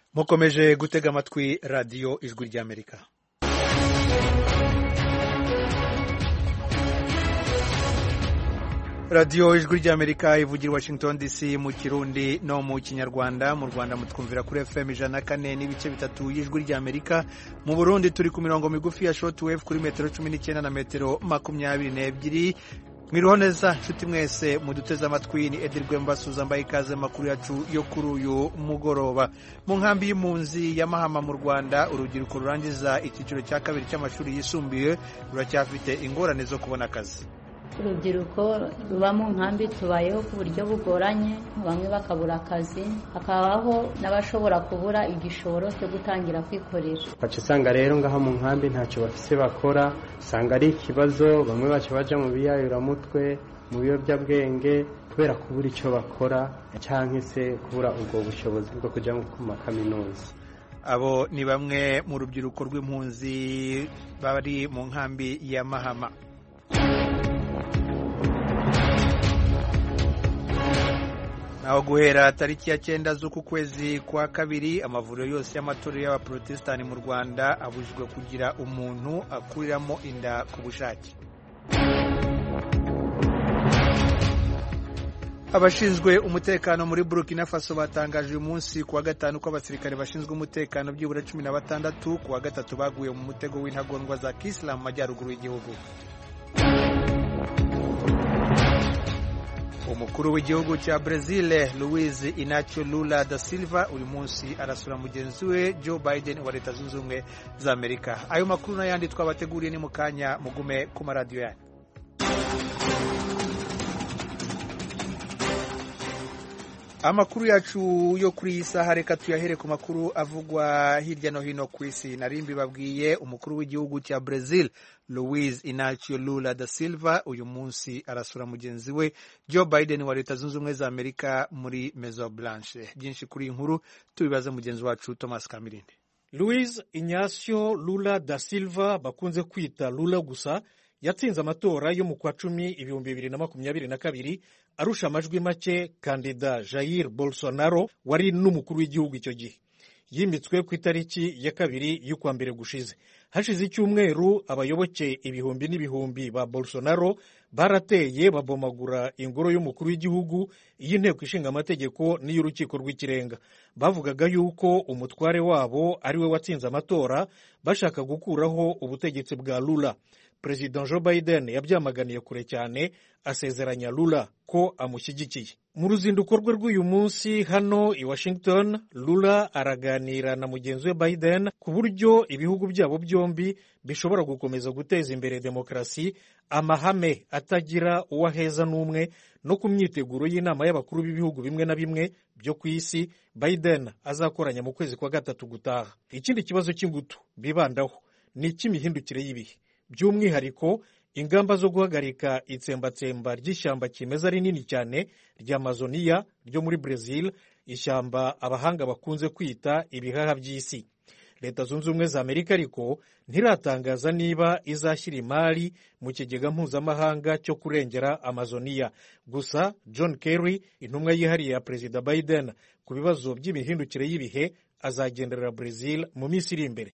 mukomeje gutega amatwi radiyo ijwi ry'Amerika. radiyo ijwi ry'Amerika ivugira Washington DC mu Kirundi no mu Kinyarwanda. Mu Rwanda mutwumvira kuri FM 104 n'ibice bitatu y'ijwi ry'Amerika. Mu Burundi turi ku mirongo migufi ya shortwave kuri metero 19 na metero 22. Mwiriho neza nshuti mwese muduteze amatwi, ni Edirwe Mbasuza mbaye ikaze makuru yacu yo kuri uyu mugoroba. Mu nkambi y'impunzi ya Mahama mu Rwanda, urubyiruko rurangiza icyiciro cya kabiri cy'amashuri yisumbuye ruracyafite ingorane zo kubona akazi. Urubyiruko ruba mu nkambi tubayeho ku buryo bugoranye, bamwe bakabura akazi, hakabaho n'abashobora kubura igishoro cyo gutangira kwikorera. Baca usanga rero ngaha mu nkambi ntacyo bafise bakora, usanga ari ikibazo, bamwe baca baja mu biyayuramutwe, mu biyobyabwenge kubera kubura icyo bakora canke se kubura ubwo bushobozi bwo kuja mu makaminuza. Abo ni bamwe mu rubyiruko rw'impunzi bari mu nkambi ya Mahama. Naho guhera tariki ya 9 z'uku kwezi kwa kabiri, amavuriro yose y'amatorero y'abaprotestani mu Rwanda abujijwe kugira umuntu akuriramo inda ku bushake. Abashinzwe umutekano muri Burkina Faso batangaje uyu munsi kuwa gatanu ko abasirikare bashinzwe umutekano byibura 16 kuwa gatatu baguye mu mutego w'intagondwa za Kisilamu majyaruguru y'igihugu. Umukuru w'igihugu cya Brazil Luiz Inácio Lula da Silva uyu munsi arasura mugenzi we Joe Biden wa Leta Zunze Ubumwe za Amerika. Ayo makuru n'ayandi twabateguriye ni mu kanya, mugume ku maradiyo yanyu. Amakuru yacu yo kuri iyi saha reka tuyahere ku makuru avugwa hirya no hino ku isi. Narimbi babwiye umukuru w'igihugu cya Brazil Luiz Inácio Lula da Silva uyu munsi arasura mugenzi we Joe Biden wa Leta Zunze Ubumwe za Amerika muri Maison Blanche. Byinshi kuri inkuru tubibaza mugenzi wacu Thomas Kamirinde. Luiz Inácio Lula da Silva bakunze kwita Lula gusa yatsinze amatora yo mu kwa 10 2022 arusha amajwi make kandida Jair Bolsonaro wari n'umukuru w'igihugu icyo gihe. Yimitswe ku itariki ya 2 y'ukwa mbere gushize. Hashize icyumweru abayoboke ibihumbi n'ibihumbi ba Bolsonaro barateye babomagura ingoro y'umukuru w'igihugu, y'inteko ishinga amategeko n'iy'urukiko rw'ikirenga. Bavugaga yuko umutware wabo ari we watsinze amatora, bashaka gukuraho ubutegetsi bwa Lula. President Joe Biden yabyamaganiye kure cyane, asezeranya Lula ko amushyigikiye. Mu ruzinduko rwe rw'uyu munsi hano i Washington, Lula araganira na mugenzi we Biden ku buryo ibihugu byabo byombi bishobora gukomeza guteza imbere demokarasi, amahame atagira uwaheza n'umwe, no ku myiteguro y'inama y'abakuru b'ibihugu bimwe na bimwe byo ku isi Biden azakoranya mu kwezi kwa gatatu gutaha. Ikindi kibazo cy'ingutu bibandaho ni icy'imihindukire y'ibihe, by'umwihariko ingamba zo guhagarika itsembatsemba ry'ishyamba kimeza rinini cyane rya Amazonia ryo muri Brazil, ishyamba abahanga bakunze kwita ibihaha by'isi. Leta Zunze Ubumwe za Amerika ariko ntiratangaza niba izashyira imari mu kigega mpuzamahanga cyo kurengera Amazonia. Gusa John Kerry, intumwa yihariye ya Perezida Biden ku bibazo by'imihindukire y'ibihe, azagenderera Brazil mu minsi iri imbere.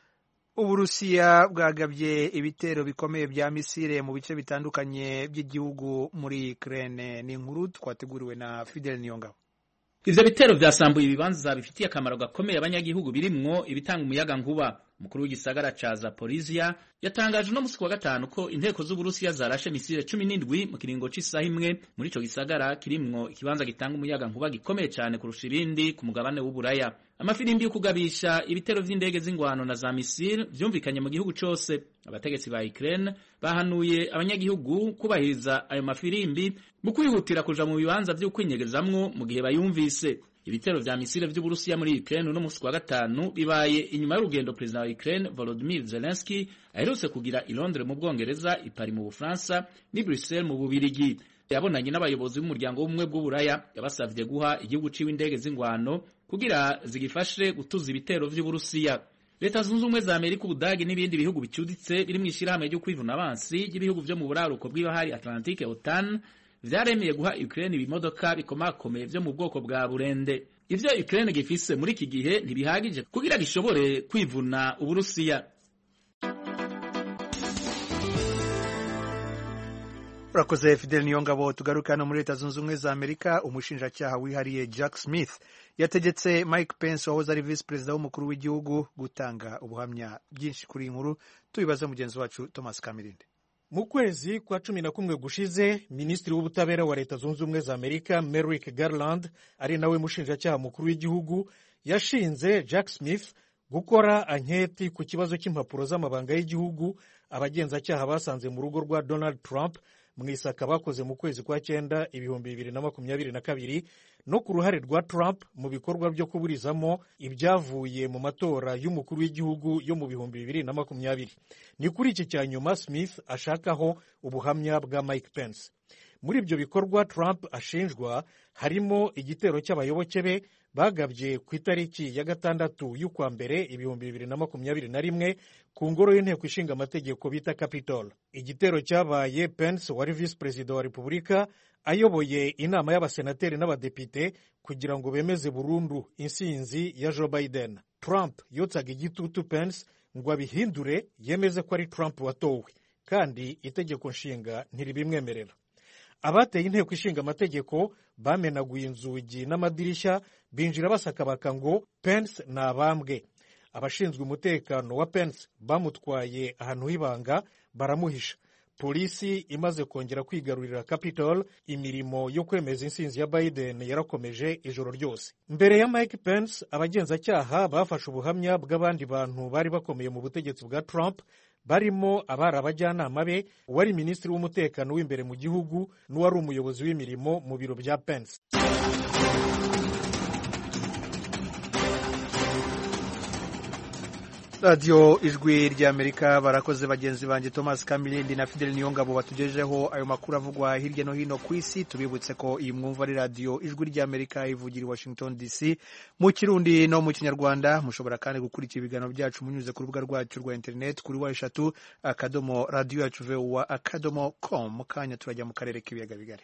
Uburusiya bwagabye ibitero bikomeye bya misile mu bice bitandukanye by'igihugu muri Ukraine. Ni inkuru twateguriwe na Fidel Niyongabo. Ivyo bitero vyasambuye ibibanza bifitiye akamaro gakomeye abanyagihugu birimwo ibitanga umuyaga nkuba. Umukuru w'igisagara ca Zaporizhia yatangaje no musi wa gatanu ko inteko z'Uburusiya zarashe misile 17 mu kiringo c'isaha imwe muri ico gisagara kirimwo ikibanza gitanga umuyaga nkuba gikomeye cyane kurusha ibindi ku mugabane w'Uburaya. Amafirimbi yo kugabisha ibitero vy'indege z'ingwano na za misile vyumvikanye mu gihugu cose. Abategetsi ba Ukraine bahanuye abanyagihugu kubahiriza ayo mafirimbi mu kwihutira kuja mu bibanza vyo kwinyegezamwo mu gihe bayumvise. Ibitero vya misile vy'Uburusiya muri Ukraine no musi wa gatanu bibaye inyuma y'urugendo President wa Ukraine Volodymyr Zelensky aherutse kugira i Londres mu Bwongereza, i Paris mu Bufaransa ni Bruxelles mu Bubirigi. Yabonanye n'abayobozi b'umuryango w'ubumwe bw'Uburaya, yabasavye guha igihugu ciwe indege z'ingwano kugira zigifashe gutuza ibitero vy'Uburusiya. Leta Zunze Ubumwe za Amerika, Ubudagi n'ibindi bihugu bicuditse biri mu ishirahamwe ryo kwivuna abansi ry'ibihugu vyo mu buraruko bw'ibahari Atlantique OTAN vyaremeye guha Ukraine ibimodoka bikomakomeye vyo mu bwoko bwa burende. ivyo Ukraine gifise muri iki gihe ntibihagije kugira gishobore kwivuna Uburusiya. Urakoze Fidel Niyongabo. Tugaruka hano muri Leta Zunze Ubumwe za Amerika. Umushinjacyaha wihariye Jack Smith yategetse Mike Pence wahoze ari visi perezida w'umukuru w'igihugu gutanga ubuhamya. Byinshi kuri iyi nkuru tubibaze mugenzi wacu Thomas Kamirinde. Mu kwezi kwa 11 gushize, Minisitiri w'Ubutabera wa Leta Zunze Ubumwe za Amerika Merrick Garland, ari nawe mushinjacyaha mukuru w'igihugu, yashinze Jack Smith gukora anketi ku kibazo cy'impapuro z'amabanga y'igihugu abagenzacyaha basanze mu rugo rwa Donald Trump mu isaka bakoze mu kwezi kwa 9 2022 no ku ruhare rwa Trump mu bikorwa byo kuburizamo ibyavuye mu matora y'umukuru w'igihugu yo mu 2020. Ni kuri iki cya nyuma Smith ashakaho ubuhamya bwa Mike Pence. Muri ibyo bikorwa Trump ashinjwa harimo igitero cy'abayoboke be bagabye ku itariki ya 6 y'ukwa mbere 2021 ku ngoro y'inteko ishinga amategeko bita Capitol. Igitero cyabaye Pence wari visi perezida wa Repubulika ayoboye inama y'abasenateri n'abadepite kugira ngo bemeze burundu insinzi ya Joe Biden. Trump yotsaga igitutu Pence ngo abihindure yemeze ko ari Trump watowe, kandi itegeko nshinga ntiribimwemerera. Abateye inteko ishinga amategeko bamenaguye inzugi n'amadirishya, binjira basakabaka ngo Pence nabambwe. Abashinzwe umutekano wa Pence bamutwaye ahantu h'ibanga baramuhisha. Polisi imaze kongera kwigarurira Capitol, imirimo yo kwemeza insinzi ya Biden yarakomeje ijoro ryose. Mbere ya Mike Pence, abagenzacyaha bafashe ubuhamya bw'abandi bantu bari bakomeye mu butegetsi bwa Trump, barimo abari abajyanama be, uwari minisitiri w'umutekano w'imbere mu gihugu n'uwari umuyobozi w'imirimo mu biro bya Pence. Radio Ijwi ry'Amerika. Barakoze bagenzi banjye Thomas Kamilindi na Fidel Niyongabo batugejeho ayo makuru avugwa hirya no hino ku isi. Tubibutse ko iyi mwumva ari Radio Ijwi ry'Amerika ivugira i Washington DC mu Kirundi no mu Kinyarwanda. Mushobora kandi gukurikira ibiganiro byacu munyuze ku rubuga rwacu rwa internet kuri wa3.radio.com. Mu kanya turajya mu karere k'ibiyaga bigari.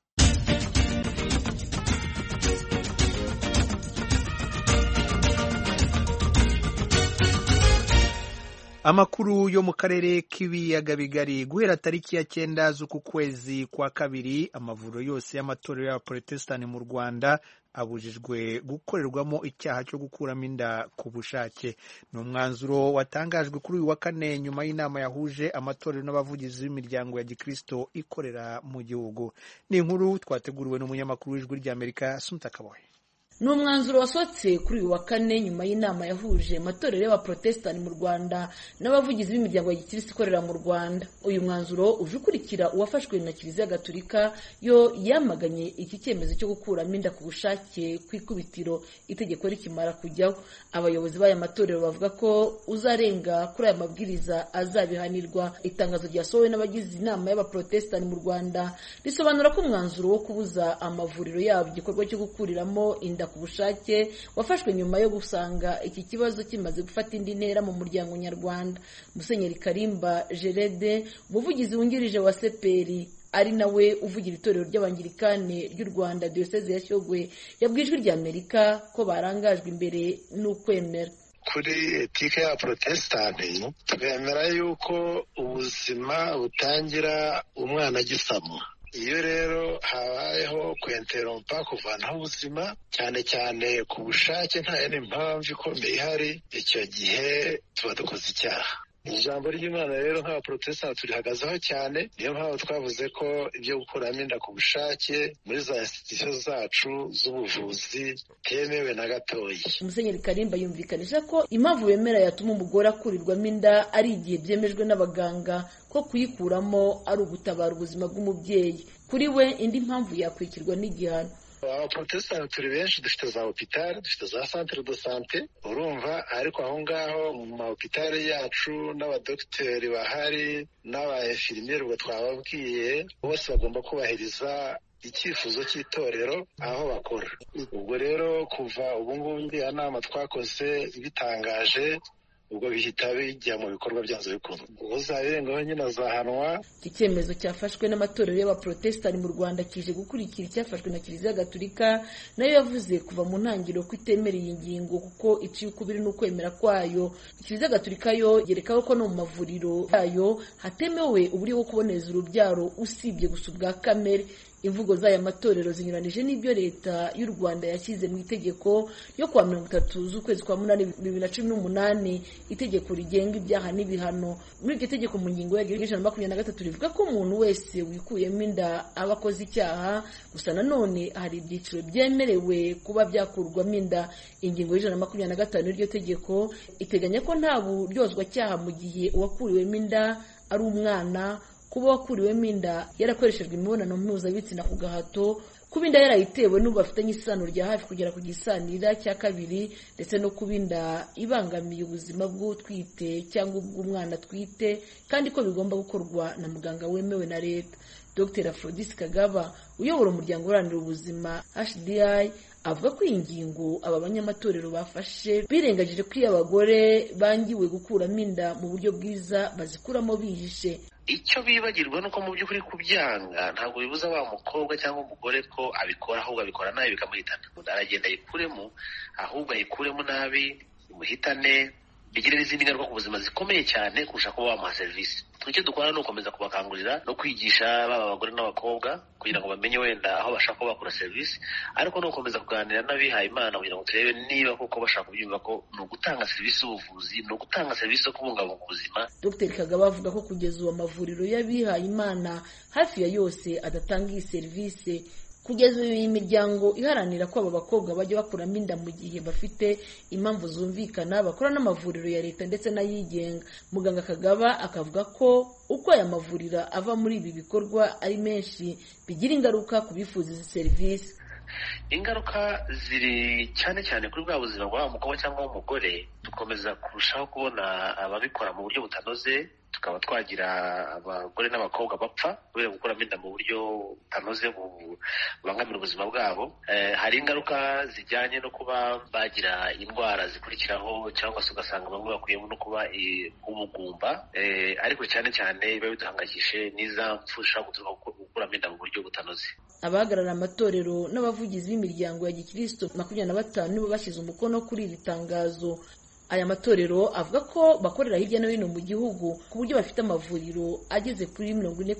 Amakuru yo mu karere k'ibiyaga bigari. Guhera tariki ya 9 z'uku kwezi kwa kabiri, amavuriro yose y'amatorero y'Abaprotestani mu Rwanda abujijwe gukorerwamo icyaha cyo gukuramo inda ku bushake. Ni umwanzuro watangajwe kuri uyu wa kane nyuma y'inama yahuje amatorero n'abavugizi b'imiryango ya Gikristo ikorera mu gihugu. Ni inkuru twateguriwe n'umunyamakuru w'Ijwi ry'Amerika Sumta Kaboye. Ni umwanzuro wasohotse kuri uyu wa kane nyuma y'inama yahuje amatorero y'Abaprotestani mu Rwanda n'abavugizi b'imiryango ya Gikristo ikorera mu Rwanda. Uyu mwanzuro uje ukurikira uwafashwe na Kiliziya Gatolika yo yamaganye iki cyemezo cyo gukuramo inda ku bushake kw'ikubitiro itegeko rikimara kujyaho. Abayobozi b'aya matorero bavuga ko uzarenga kuri aya mabwiriza azabihanirwa. Itangazo ryasohowe n'abagize inama y'Abaprotestani mu Rwanda risobanura ko umwanzuro wo kubuza amavuriro yabo igikorwa cyo gukuriramo inda ku bushake wafashwe nyuma yo gusanga iki kibazo kimaze gufata indi ntera mu muryango nyarwanda. Musenyeri Karimba Gerede, umuvugizi wungirije wa Seperi ari nawe uvugira itorero ry'Abangirikane ry'u Rwanda Diocese ya Shyogwe, yabwiye Ijwi ry'Amerika ko barangajwe imbere n'ukwemera. Kuri etike ya Protestani twemera yuko ubuzima butangira umwana agisamwa. Iyo rero habayeho kwenterompa kuvanaho ubuzima cyane cyane ku bushake nta yindi mpamvu ikomeye ihari, icyo gihe tuba dukoze icyaha. Ijambo ry'Imana rero nk'Abaprotestani turihagazeho cyane, niyo mpamvu twavuze ko ibyo gukuramo inda ku bushake muri za institution zacu z'ubuvuzi temewe na gatoya. Musenyeri Karimba yumvikanisha ko impamvu bemera yatuma umugore akurirwamo inda ari igihe byemejwe n'abaganga ko kuyikuramo ari ugutabara ubuzima bw'umubyeyi. Kuri we indi mpamvu yakwikirwa n'igihano. Abaprotestani turi benshi, dufite za hopitali, dufite za centre de sante, urumva, ariko aho ngaho mu mahopitali yacu n'abadokiteri bahari n'abainfirmiere ubwo twababwiye bose bagomba kubahiriza icyifuzo cy'itorero aho bakora. Ubwo rero kuva ubu ngubu iriya nama twakoze ibitangaje ubwo bihita bijya mu bikorwa byanze bikunze. Uzabirengaho nyine azahanwa. Iki cyemezo cyafashwe n'amatorero y'abaprotestani mu Rwanda kije gukurikira icyafashwe na Kiliziya Gatolika, nayo yavuze kuva mu ntangiriro ko itemereye ingingo kuko iciye ukubiri n'ukwemera kwayo. Kiliziya Gatolika yo yerekaho ko no mu mavuriro yayo hatemewe uburyo bwo kuboneza urubyaro usibye gusa ubwa kamere. Imvugo z'aya matorero zinyuranije n'ibyo leta y'u Rwanda yashyize mu itegeko yo kuwa 30 z'ukwezi kwa 8 2018, itegeko rigenga ibyaha n'ibihano. Muri iryo tegeko mu ngingo ya 123 rivuga ko umuntu wese wikuyemo inda aba akoze icyaha, gusa nanone hari ibyiciro byemerewe kuba byakurwamo inda. Ingingo ya 125 y'iryo tegeko iteganya ko nta buryozwa cyaha mu gihe uwakuriwemo inda ari umwana, kuba wakuriwemo inda yarakoreshejwe imibonano mpuzabitsina ku gahato, kuba inda yarayitewe n'ubafitanye isano rya hafi kugera ku gisanira cya kabiri, ndetse no kuba inda ibangamiye ubuzima bw'utwite cyangwa ubw'umwana atwite, kandi ko bigomba gukorwa na muganga wemewe na leta. Dr. Aphrodis Kagaba uyobora umuryango uharanira ubuzima HDI avuga ko iyi ngingo aba banyamatorero bafashe birengagije ko iyo abagore bangiwe gukuramo inda mu buryo bwiza bazikuramo bihishe. Icyo bibagirwa nuko mu by'ukuri kubyanga ntabwo bibuza wa mukobwa cyangwa umugore ko abikora, ahubwo abikora nabi bikamuhitana. Aragenda ayikuremo, ahubwo ayikuremo nabi imuhitane, bigire n'izindi ngaruka ku buzima zikomeye cyane kurusha kuba wamuha serivisi. Icyo dukora ni ukomeza kubakangurira no kwigisha baba abagore n'abakobwa kugira ngo bamenye wenda aho bashaka ko bakora serivisi, ariko no gukomeza kuganira n'abihaye Imana kugira ngo turebe niba koko bashaka kubyumva ko ni ugutanga serivisi y'ubuvuzi, ni ugutanga serivisi zo kubungabunga ubuzima. Dr. Kagaba avuga ko kugeza ubu amavuriro y'abihaye Imana hafi ya yose adatanga iyi serivisi. Kugeza ubu iyi miryango iharanira ko aba bakobwa bajya bakuramo inda mu gihe bafite impamvu zumvikana bakora n'amavuriro ya leta ndetse n'ayigenga. Muganga Kagaba akavuga ko uko aya mavuriro ava muri ibi bikorwa ari menshi bigira ingaruka ku bifuza izi serivisi. Ingaruka ziri cyane cyane kuri bwa buzima bwa umukobwa cyangwa umugore. Dukomeza kurushaho kubona ababikora mu buryo butanoze, tukaba twagira abagore n'abakobwa bapfa kubera gukuramo inda mu buryo butanoze bubangamira ubuzima bwabo. Hari ingaruka zijyanye no kuba bagira indwara zikurikiraho, cyangwa se ugasanga bamwe bakuyemo no kuba ubugumba, ariko cyane cyane biba biduhangayikishije n'iza mpfu zishobora guturuka gukuramo inda mu buryo butanoze. Abahagarara amatorero n'abavugizi b'imiryango ya Gikristo 25 nibo bashyize umukono kuri iri tangazo. Aya matorero avuga ko bakorera hirya no hino mu gihugu ku buryo bafite amavuriro ageze kuri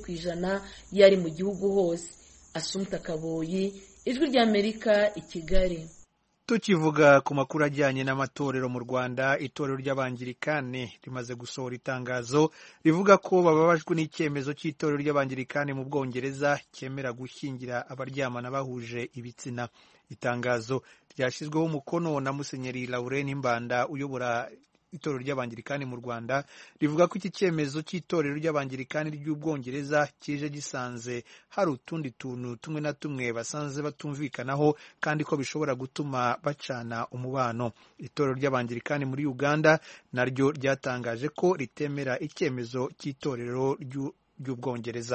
40% yari mu gihugu hose. Assumpta Kaboyi, Ijwi ry'Amerika, i Kigali. Tukivuga ku makuru ajyanye n'amatorero mu Rwanda, itorero ry'Abangirikani rimaze gusohora itangazo rivuga ko bababajwe n'icyemezo cy'itorero ry'Abangirikani mu Bwongereza cyemera gushyingira abaryamana bahuje ibitsina. Itangazo ryashyizweho umukono na Musenyeri Laurent Mbanda uyobora itorero ry'Abangirikani mu Rwanda, rivuga ko iki cyemezo cy'itorero ry'Abangirikani ry'Ubwongereza kije gisanze hari utundi tuntu tumwe na tumwe basanze batumvikanaho kandi ko bishobora gutuma bacana umubano. Itorero ry'Abangirikani muri Uganda naryo ryatangaje ko ritemera icyemezo cy'itorero ry'Ubwongereza.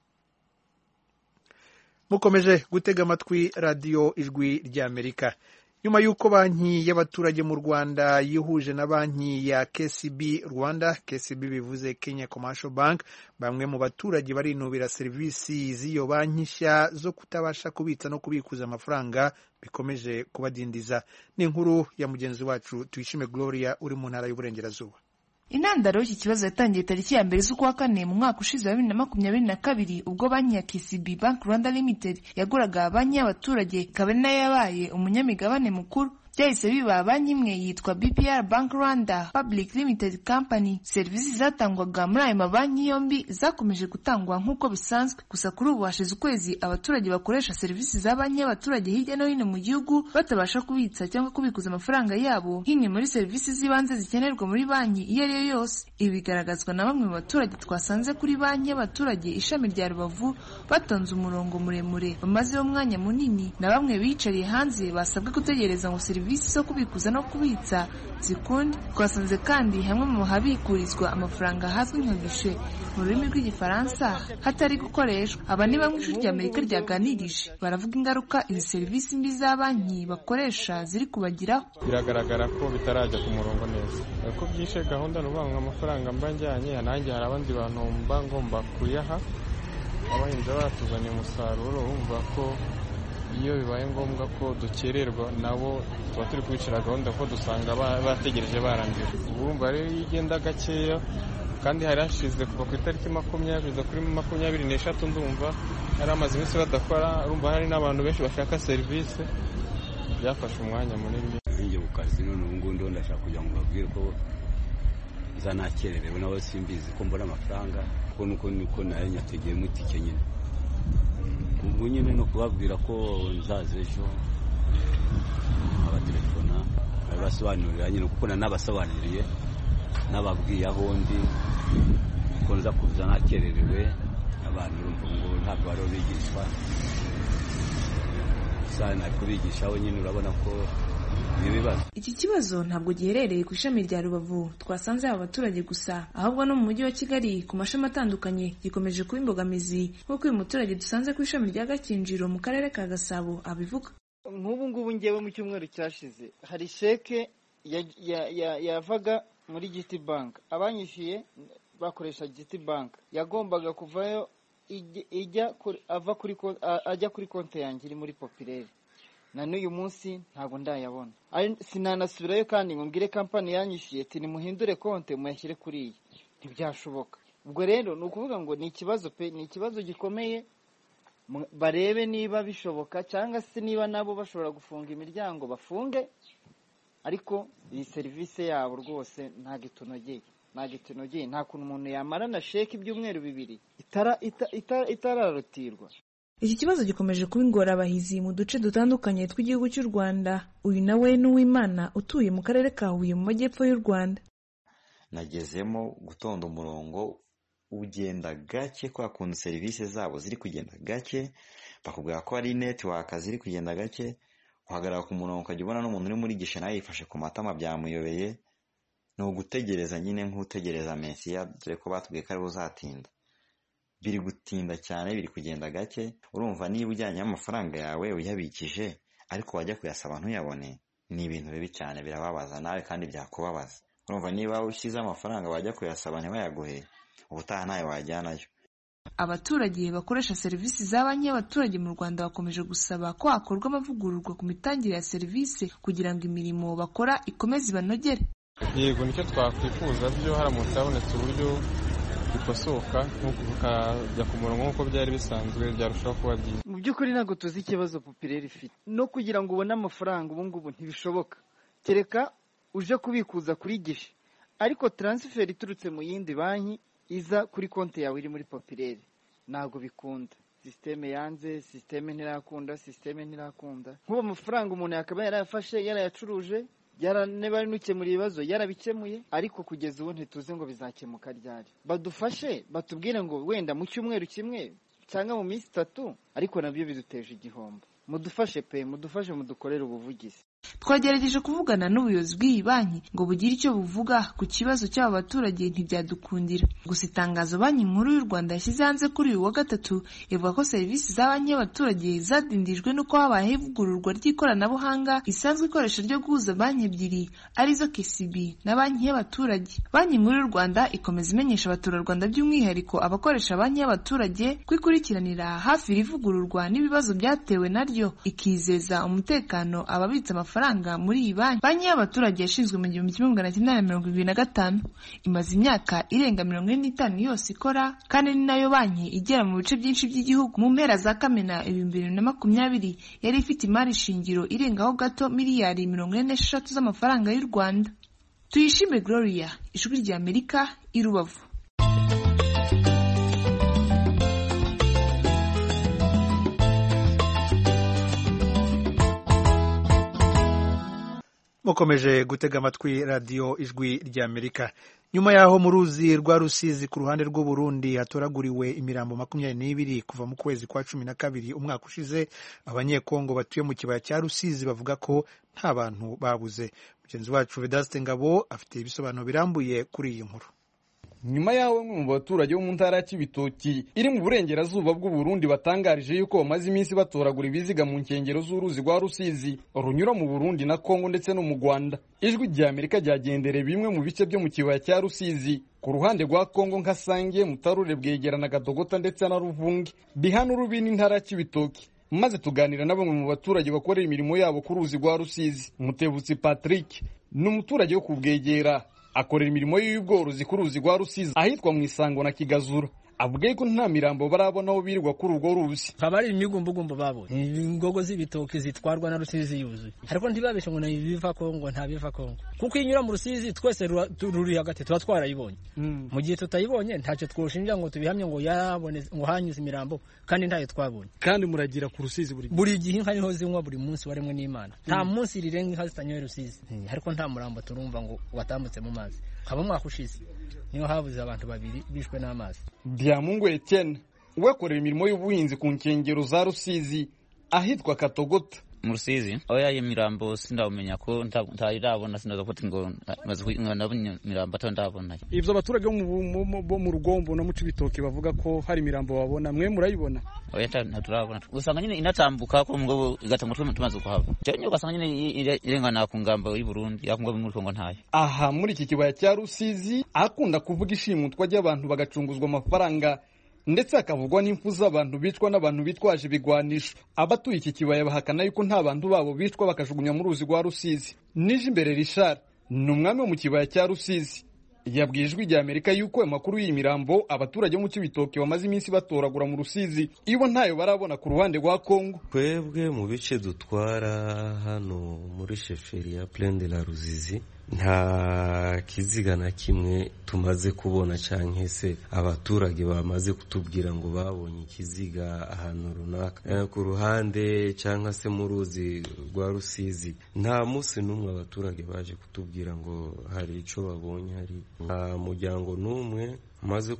Mukomeje gutega amatwi radiyo Ijwi ry'Amerika. Nyuma y'uko banki y'abaturage mu Rwanda yihuje na banki ya KCB Rwanda, KCB bivuze Kenya Commercial Bank, bamwe mu baturage barinubira serivisi z'iyo banki nshya zo kutabasha kubitsa no kubikuza amafaranga bikomeje kubadindiza. Ni inkuru ya mugenzi wacu Tuyishime Gloria uri mu ntara y'Uburengerazuba. Intandaro y'iki kibazo yatangiye tariki ya 2 z'ukwa kane mu mwaka ushize wa 2022 ubwo banki ya KCB Bank Rwanda Limited yaguraga banki y'abaturage ikaba ari nayo yabaye umunyamigabane mukuru. Byahise biba banki imwe yitwa BPR Bank Rwanda Public Limited Company. Serivisi zatangwaga muri ayo mabanki yombi zakomeje gutangwa nk'uko bisanzwe, gusa kuri ubu hashize ukwezi abaturage bakoresha serivisi za banki y'abaturage hirya no hino mu gihugu batabasha kubitsa cyangwa kubikuza amafaranga yabo nk'imwe muri serivisi z'ibanze zikenerwa muri banki iyo ari yo yose. Ibi bigaragazwa na bamwe mu baturage twasanze kuri banki y'abaturage ishami rya Rubavu batonze umurongo muremure bamazeho umwanya munini, na bamwe bicariye hanze basabwe gutegereza ngo serivisi serivisi zo kubikuza no kubitsa zikunda. Twasanze kandi hamwe mu habikurizwa amafaranga hazwi nka gishe mu rurimi rw'igifaransa hatari gukoreshwa. Aba ni bamwe ijwi ry'Amerika ryaganirije, baravuga ingaruka izi serivisi mbi za banki bakoresha ziri kubagiraho. Biragaragara ko bitarajya ku murongo neza, ko byishe gahunda n'ubanga amafaranga mba njyanye, nanjye hari abandi bantu mba ngomba kuyaha, abahinzi batuzanye umusaruro, bumva ko iyo bibaye ngombwa ko dukererwa nabo tuba turi kubicira gahunda ko dusanga bategereje barangiye. Urumva rero igenda gakeya, kandi hari hashize kuva ku itariki 20 kuri 24 ndumva hari amaze iminsi badakora. Urumva hari n'abantu benshi bashaka serivisi, byafashe umwanya munini. Njye ku kazi none ubu ngubu ndo ndashaka kugira ngo babwire ko zanakererewe nawe simbizi ko mbona amafaranga ko nuko nayo nyategeye mutike nyine. Ubu nyine no kubabwira ko nzaze ejo abatelefona basobanurira nyine kuko nabasobanuriye nababwiye aho ndi ko nza kuza nakererewe. Abantu ngo ntabwo bari bigishwa sana kubigisha we nyine urabona ko ibibazo. Iki kibazo ntabwo giherereye ku ishami rya Rubavu twasanze aba baturage gusa, ahubwo no mu mujyi wa Kigali ku mashami atandukanye gikomeje kuba imbogamizi, nk'uko uyu muturage dusanze ku ishami rya Gakinjiro mu karere ka Gasabo abivuga. Nk'ubu ngubu ngewe mu cyumweru cyashize hari sheke yavaga muri GT Bank, abanyishyuye bakoresha GT Bank, yagombaga kuvayo ajya kuri konti yanjye iri muri Populaire. Na n'uyu munsi ntabwo ndayabona, sinanasubirayo kandi ngo mbwire kampani yanyishyuye ati nimuhindure konti muyashyire kuri iyi, ntibyashoboka. Ubwo rero ni ukuvuga ngo ni ikibazo pe, ni ikibazo gikomeye. Barebe niba bishoboka cyangwa se niba nabo bashobora gufunga imiryango bafunge, ariko iyi serivisi yabo rwose ntabwo itunogeye. Nta kuntu umuntu yamara na sheke ibyumweru 2 itararotirwa. Iki kibazo gikomeje kuba ingorabahizi mu duce dutandukanye tw'igihugu cy'u Rwanda. Uyu nawe n'Uwimana utuye mu karere ka Huye mu majyepfo y'u Rwanda. Nagezemo gutonda umurongo ugenda gake, kwa kuntu serivisi zabo ziri kugenda gake, bakubwira ko ari network ziri kugenda gake, uhagarara ku murongo ukajya ubona n'umuntu uri muri gishe nawe yifashe ku matama byamuyobeye. Ni ugutegereza nyine nk'utegereza Mesiya, dore ko batubwiye ko ari buzatinda. Biri gutinda cyane, biri kugenda gake. Urumva niba ujyanye amafaranga yawe uyabikije ariko wajya kuyasaba ntuyabone, ni ibintu bibi cyane, birababaza nawe kandi byakubabaza. Urumva niba ushyize amafaranga wajya kuyasaba ntibayaguhe, ubutaha nayo wajyanayo. Abaturage bakoresha serivisi za banki y'abaturage mu Rwanda bakomeje gusaba ko hakorwa amavugururwa ku mitangire ya serivisi kugira ngo imirimo bakora ikomeze ibanogere. Yego, nicyo twakwifuza byo haramutse habonetse uburyo bikosoka nk'ukajya ku murongo nk'uko byari bisanzwe, byarushaho kuba byiza. Mu by'ukuri ntabwo tuzi ikibazo Populaire ifite, no kugira ngo ubone amafaranga ubu ngubu ntibishoboka, kereka uje kubikuza kuri gishe, ariko transfer iturutse mu yindi banki iza kuri konti yawe iri muri Populaire ntabwo bikunda. Systeme yanze, systeme ntirakunda. Nk'ubu amafaranga umuntu yakaba yarayafashe, yarayacuruje, yaranebanuke muri ibibazo yarabikemuye, ariko kugeza ubu ntituze ngo bizakemuka ryari. Badufashe batubwire ngo wenda mu cyumweru kimwe cyangwa mu minsi 3, ariko nabyo biduteje igihombo. Mudufashe pe, mudufashe mudukorere ubuvugizi. Twagerageje kuvugana n'ubuyobozi bw'iyi banki ngo bugire icyo buvuga ku kibazo cy'aba baturage, ntibyadukundira. Gusa itangazo Banki Nkuru y'u Rwanda yashyize hanze kuri uyu wa gatatu ivuga ko serivisi za banki y'abaturage zadindijwe n'uko habaye ivugururwa ry'ikoranabuhanga isanzwe ikoresha ryo guhuza banki ebyiri arizo KCB na banki y'abaturage. Banki Nkuru y'u Rwanda ikomeza imenyesha abaturarwanda by'umwihariko abakoresha banki y'abaturage kwikurikiranira hafi irivugururwa n'ibibazo byatewe naryo, ikizeza umutekano ababitsa amafaranga muri iyi banki. Banki y'abaturage yashinzwe mu 1925, imaze imyaka irenga 45 yose ikora, kandi ni nayo banki igera mu bice byinshi by'igihugu. Mu mpera za Kamena 2020 yari ifite imari shingiro irengaho gato miliyari 46 z'amafaranga y'u Rwanda. Tuyishime Gloria, Ijwi ry'Amerika, i Rubavu. mukomeje gutega amatwi radiyo ijwi ry'Amerika. Nyuma yaho mu ruzi rwa Rusizi ku ruhande rw'u Burundi hatoraguriwe imirambo 22 kuva mu kwezi kwa 12 umwaka ushize, abanyekongo batuye mu kibaya cya Rusizi bavuga ko nta bantu babuze. Mugenzi wacu Vedaste Ngabo afite ibisobanuro birambuye kuri iyi nkuru. Nyuma yaho mu baturage bo mu ntara ya Cibitoki iri mu burengerazuba bw'u Burundi batangarije yuko bamaze iminsi batoragura ibiziga mu nkengero z'uruzi rwa Rusizi runyura mu Burundi na Kongo ndetse no mu Rwanda. Ijwi ry'Amerika ryagendereye bimwe mu bice byo mu kibaya cya Rusizi ku ruhande rwa Kongo nka Sange, Mutarure, Bwegera na Gatogota ndetse na Ruvungi bihana urubi n'intara ya Cibitoki, maze tuganira na bamwe mu baturage bakorera imirimo yabo ku ruzi rwa Rusizi. Mutebutsi Patrick ni umuturage wo ku Bwegera, akorera imirimo y'ubworozi ku ruzi rwa Rusizi ahitwa mu Isango na Kigazura. Avuga ko nta mirambo barabona aho birirwa kuri urwo ruzi. Kabari imigumbugumbo babonye ingogo z'ibitoki zitwarwa na Rusizi yuzuye, ariko ntibabeshe ngo nabiva Kongo, nta biva Kongo, kuko inyura mu Rusizi twese ruri hagati tuba twarayibonye. Mu gihe tutayibonye ntacyo twoshinja ngo tubihamye ngo yabone ngo hanyuze imirambo, kandi ntayo twabonye. Kandi muragira ku Rusizi buri gihe inka niho zinywa buri munsi waremwe n'Imana, nta munsi rirenga inka zitanyoye Rusizi, ariko nta murambo turumva ngo watambutse mu mazi. Kaba mwaka ushize niho habuze abantu 2 bishwe n'amazi. Byamungu Etienne wekorera imirimo y'ubuhinzi ku nkengero za Rusizi ahitwa Katogota mu Rusizi. Oya imirambo sindabumenya ko ntarabona, sinazafata ngo nabonye mirambo atandabona. Ivyo abaturage bo mu Rugombo no mu Cibitoki bavuga ko hari mirambo babona, mwe murayibona? Oya ntaturabona, usanga nyine inatambuka ko ngo igatangwa tumaze kuhava, cyo ugasanga nyine irengana ku ngamba y'u Burundi yakunga mu Kongo ntayo. Aha muri iki kibaya cya Rusizi akunda kuvuga ishimutwa ry'abantu bagacunguzwa amafaranga, ndetse akavugwa n'imfu z'abantu bicwa n'abantu bitwaje ibigwanisho. Abatuye iki kibaya bahakana yuko nta bantu babo bicwa bakajugunya mu ruzi rwa Rusizi. Nije imbere Richard ni umwami wo mu kibaya cya Rusizi, yabwiye Ijwi ry'Amerika yuko amakuru y'imirambo abaturage bo mu Cibitoki bamaze iminsi batoragura mu Rusizi ibo ntayo barabona ku ruhande rwa Kongo. Twebwe mu bice dutwara hano muri sheferi ya Plaine de la Ruzizi nta kiziga na kimwe tumaze kubona, canke se abaturage bamaze kutubwira ngo babonye ikiziga ahantu runaka ku ruhande canke se mu ruzi rwa Rusizi. Nta musi n'umwe abaturage baje kutubwira ngo hari ico babonye. Hari muryango n'umwe maze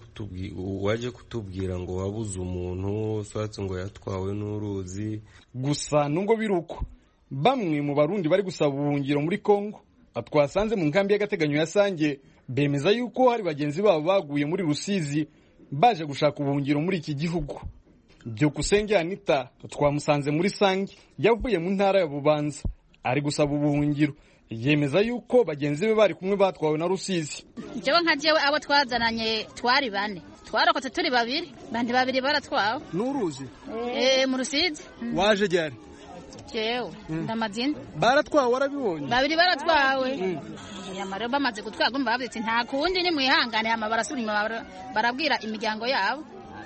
waje kutubwira ngo wabuze umuntu swatse ngo yatwawe n'uruzi. Gusa nungo biruko bamwe mu Barundi bari gusaba ubuhungiro muri Kongo twasanze mu nkambi y'agateganyo ya Sange bemeza yuko hari bagenzi babo baguye muri Rusizi baje gushaka ubuhungiro muri iki gihugu. Byukusenge Anita twamusanze muri Sange yavuye mu ntara ya Bubanza ari gusaba ubuhungiro, yemeza yuko bagenzi be bari kumwe batwawe na Rusizi. Jewe nka jewe abo twazananye twari 4, twarokotse turi 2, bandi 2 baratwawe n'uruzi mu Rusizi. Waje ryari? Jewe ndamazina baratwawe, warabibonye? 2 baratwawe. Yamara bamaze gutwaga mbabitse nta kundi ni mwihangane, ama barasubira barabwira imiryango yabo.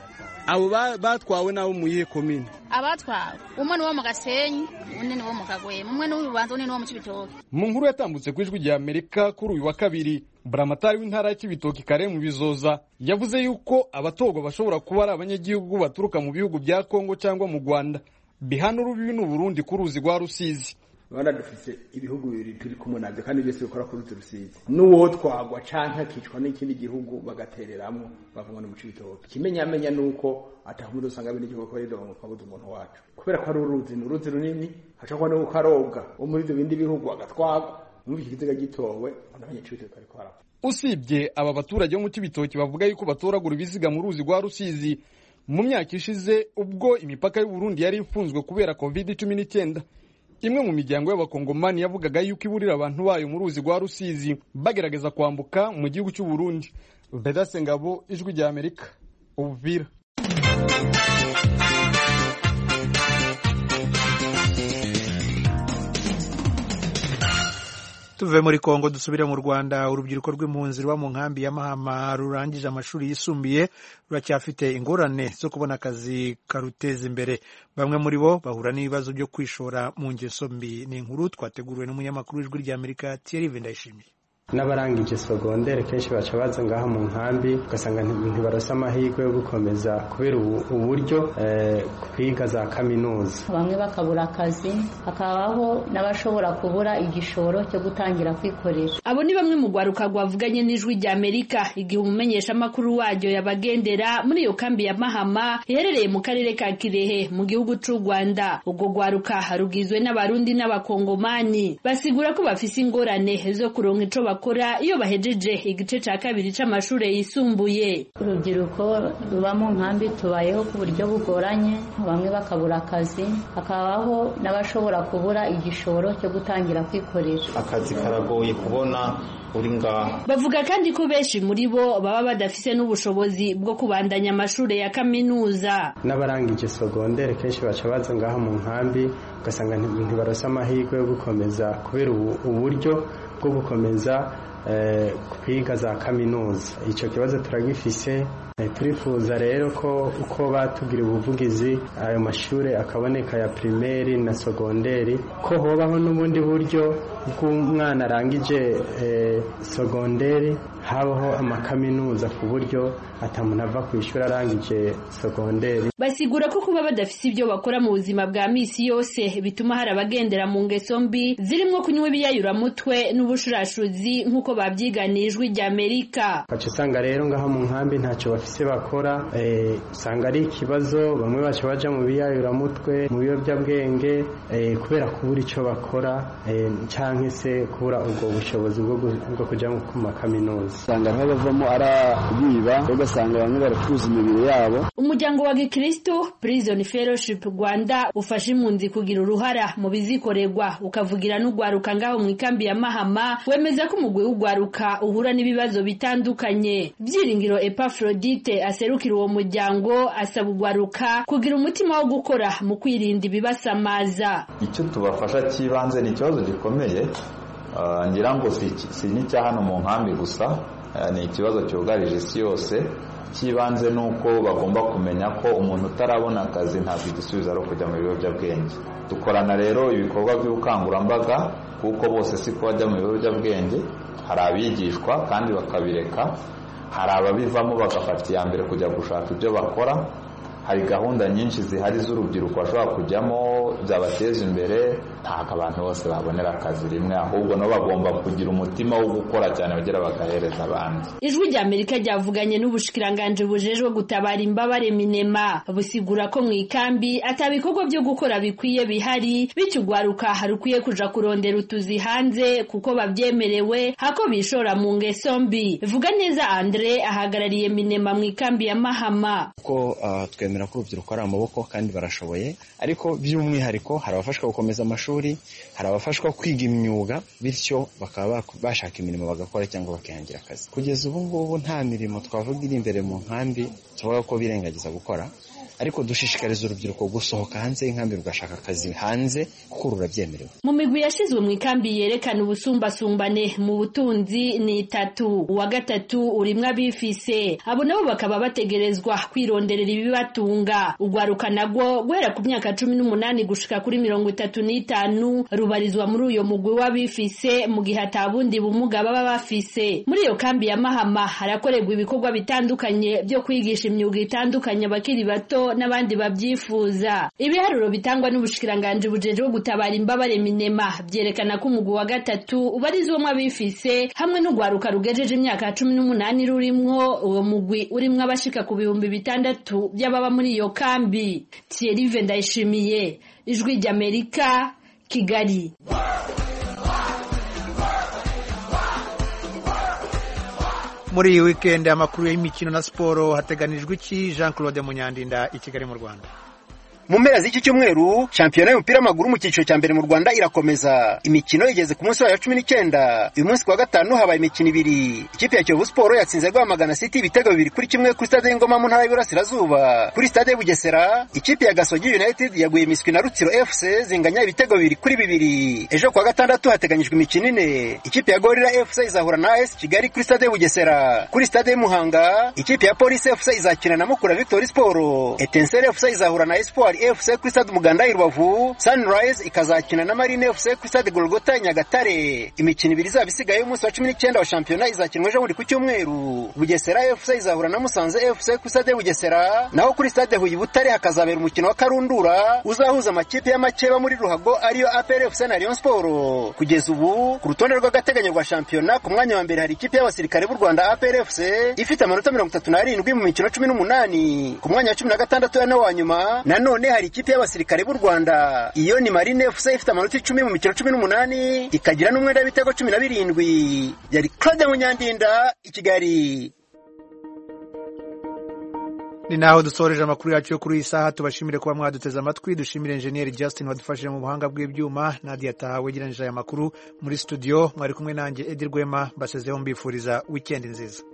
Abo batwawe nabo muyihe komine? Abatwawe umwe ni wo mu Gasenyi, undi ni wo mu Kagwema, umwe ni w'Ububanza, undi ni wo mu Cibitoki. Mu nkuru yatambutse ku Ijwi ry'Amerika kuri uyu wa kabiri, Buramatari w'intara ya Cibitoki Kare mu Bizoza yavuze yuko abatogwa bashobora kuba ari abanyagihugu baturuka mu bihugu bya Kongo cyangwa mu Rwanda bihana urubibi n'u Burundi ku ruzi rwa Rusizi. Rwanda dufise ibihugu bibiri turi kumwe navyo kandi byose bikora ku ruzi Rusizi. N'uwo twagwa canke akicwa n'ikindi gihugu bagatereramwo bavuga no mu Cibitoki. Kimenyamenya nuko atahumwe usanga bene igihugu ko ridongo kwabuza umuntu wacu. Kubera ko ari uruzi runini, hashakwa no kukarobwa wo muri ibyo bindi bihugu agatwagwa, numva ikiziga gitowe n'abanyacibitoki ariko harapfa. Usibye aba baturage bo mu Cibitoki bavuga yuko batoragura ibiziga mu ruzi rwa Rusizi mu myaka ishize ubwo imipaka y'u Burundi yari ifunzwe kubera COVID-19. Imwe mu miryango y'abakongomani yavugaga yuko iburira abantu bayo mu ruzi rwa Rusizi bagerageza kwambuka mu gihugu cy'u Burundi. Vedaste Ngabo, Ijwi ry'Amerika, Uvira. Tuve muri Kongo dusubire mu Rwanda. Urubyiruko rw'impunzi ruba mu nkambi ya Mahama rurangije amashuri yisumbuye ruracyafite ingorane zo kubona akazi karuteza imbere. Bamwe muri bo bahura n'ibibazo byo kwishora mu ngeso mbi. Ni inkuru twateguriwe n'umunyamakuru w'Ijwi ry'Amerika Thierry Vendayishimiye. n'abarangije sogondere kenshi baca baza ngaha mu nkambi ugasanga ntibarose amahirwe yo gukomeza kubera uburyo kwiga za kaminuza, bamwe bakabura akazi, hakabaho n'abashobora kubura igishoro cyo gutangira kwikorera. Abo ni bamwe mu gwaruka gwavuganye n'Ijwi rya Amerika igihe umumenyesha makuru waryo yabagendera muri iyo kambi ya Mahama iherereye mu karere ka Kirehe mu gihugu c'u Rwanda. Ubwo gwaruka harugizwe n'abarundi n'abakongomani, basigura ko bafise ingorane zo kuronka ico bakora iyo bahejeje igice ca kabiri c'amashure yisumbuye. Urubyiruko ruba mu nkambi tubayeho ku buryo bugoranye, bamwe bakabura akazi, hakabaho n'abashobora kubura igishoro cyo gutangira kwikorera. Akazi karagoye kubona uri ngaha. Bavuga kandi ko benshi muri bo baba badafise n'ubushobozi bwo kubandanya amashure ya kaminuza. N'abarangije sogondere kenshi baca baza ngaha mu nkambi ugasanga ntibarose amahirwe yo gukomeza kubera uburyo bwo gukomeza kwiga za kaminuza. Ico kibazo turagifise, turifuza rero ko uko batugira ubuvugizi ayo mashure akaboneka ya primaire na sogonderi, ko hobaho n'ubundi buryo bw'umwana arangije sogonderi habaho amakaminuza ku buryo atamuntu ava kwishura arangije sogonderi. Basigura ko kuba badafise ibyo bakora mu buzima bwa misi yose bituma hari abagendera mu ngeso mbi zirimo kunywa ibiyayuramutwe n'ubushurashuzi nk'uko babyiganijwe rya Amerika. Baca usanga rero ngaho mu nkambi ntacyo bafise bakora, usanga ari ikibazo, bamwe baca baja mu biyayuramutwe mu biyobyabwenge kubera kubura icyo bakora canke se kubura ubwo bushobozi bwo kuja mu makaminuza. Usanga aho bavamo arabiba, ugasanga bamwe baracuza imibiri yabo. Umuryango wa Gikristo Prison Fellowship Rwanda ufasha impunzi kugira uruhara mu bizikorerwa ukavugira n'ugwaruka ngaho mu ikambi ya Mahama, wemeza ko umugwi w'ugwaruka uhura n'ibibazo bitandukanye. Byiringiro Epaphroditte aserukira uwo muryango asaba ugwaruka kugira umutima wo gukora mu kwirinda ibibasamaza. Icyo tubafasha kibanze ni ikibazo gikomeye, ngira ngo si n'icya hano mu nkambi gusa, ni ikibazo cyugarije isi yose. Kibanze nuko bagomba kumenya ko umuntu utarabona akazi ntabwo igisubizo ari kujya mu biyobyabwenge. Dukorana rero ibikorwa by'ubukangurambaga kuko bose si ko bajya mu biyobyabwenge, hari abigishwa kandi bakabireka, hari ababivamo bagafata iya mbere kujya gushaka ibyo bakora. Hari gahunda nyinshi zihari z'urubyiruko bashobora kujyamo byabateza imbere. Ntabwo abantu bose babonera akazi rimwe, ahubwo nabo bagomba kugira umutima wo gukora cyane bagira bagahereza abandi. Ijwi rya Amerika ryavuganye n'ubushikiranganje bujejwe gutabara imbabare Minema, busigura ko mu ikambi atabikorwa byo gukora bikwiye bihari, bityo ugwaruka harukwiye kuja kurondera utuzi hanze kuko babyemerewe hako bishora mu ngeso mbi. Vuga neza Andre ahagarariye Minema mu ikambi ya Mahama. Ko twemera ko urubyiruko ari amaboko kandi barashoboye, ariko by'umwihariko hari abafashwa gukomeza amashuri, hari abafashwa kwiga imyuga, bityo bakaba bashaka imirimo bagakora cyangwa bakihangira akazi. Kugeza ubu ngubu nta mirimo twavuga iri imbere mu nkambi tuvuga ko birengagiza gukora, ariko dushishikariza urubyiruko gusohoka hanze y'inkambi rugashaka akazi hanze kuko rurabyemerewe. Mu migwi yashizwe mu ikambi yerekana ubusumbasumbane mu butunzi ni 3, uwa gatatu urimwe abifise, abo nabo bakaba bategerezwa kwironderera ibibatunga. Ugwaruka nagwo guhera ku myaka 18 gushika kuri 35 rubarizwa muri uyo mugwi w'abifise mu gihe atabundi bumuga baba bafise. Muri iyo kambi ya Mahama harakorerwa ibikorwa bitandukanye byo kwigisha imyuga itandukanye abakiri bato n'abandi babyifuza. Ibiharuro bitangwa n'ubushikiranganje bujejwe gutabara imbabare Minema byerekana ko umugwi wa gatatu ubarizwamo abifise hamwe n'ugwaruka rugejeje imyaka 18 rurimwo, uwo mugwi urimwo abashika ku 600 by'ababa muri iyo kambi. Thierry Vendayishimiye, Ijwi ry'Amerika, Kigali. Muri iyi weekend amakuru y'imikino na siporo hateganijwe iki? Jean Claude Munyandinda i Kigali mu Rwanda. Mu mpera z'iki cyumweru shampiyona y'umupira w'amaguru mu cyiciro cya mbere mu Rwanda irakomeza. Imikino igeze ku munsi wa 19. Uyu munsi kwa gatanu habaye imikino ibiri. Ikipe ya Kiyovu Sport yatsinze Rwamagana City ibitego 2-1 kuri stade y'Ingoma mu ntara y'Iburasirazuba. Kuri stade Bugesera ikipe ya Gasogi United yaguye imiswi na Rutsiro FC zinganya ibitego 2-2. Ejo kwa gatandatu hateganyijwe imikino ine. Ikipe ya Gorilla FC izahura na AS Kigali kuri stade Bugesera. Kuri stade Muhanga ikipe ya Police FC izakina na Mukura Victory Sport. Etincelle FC izahura na Espoir Espoir FC kuri stade Umuganda i Rubavu, Sunrise ikazakina na Marine FC kuri stade Golgota Nyagatare. Imikino ibiri izaba isigaye y'umunsi wa 19 wa shampiyona izakinwa ejo bundi ku cyumweru. Bugesera FC izahura na Musanze FC kuri stade Bugesera, naho kuri stade Huye Butare hakazabera umukino wa karundura uzahuza amakipe y'amakeba muri Ruhago ariyo APR FC na Rayon Sport. Kugeza ubu ku rutonde rw'agateganyo rwa shampiyona ku mwanya wa mbere hari ikipe y'abasirikare b'u Rwanda APR FC ifite amanota 37 mu mikino 18. Ku mwanya wa 16 yana wa nyuma nanone hari ikipe y'abasirikare b'u Rwanda, iyo ni Marine FC ifite amanota 10 mu mikino 18 ikagira n'umwenda w'ibitego 17. Yari Claude Munyandinda i Kigali. Ni naho dusoreje amakuru yacu yo kuri iyi saha. Tubashimire kuba mwaduteze amatwi. Dushimire Engineer Justin wadufashije mu buhanga bw'ibyuma. Nadia Tahawe giranije aya makuru muri studio. Mwari kumwe nanjye Edir Rwema, basezeho mbifuriza weekend nziza.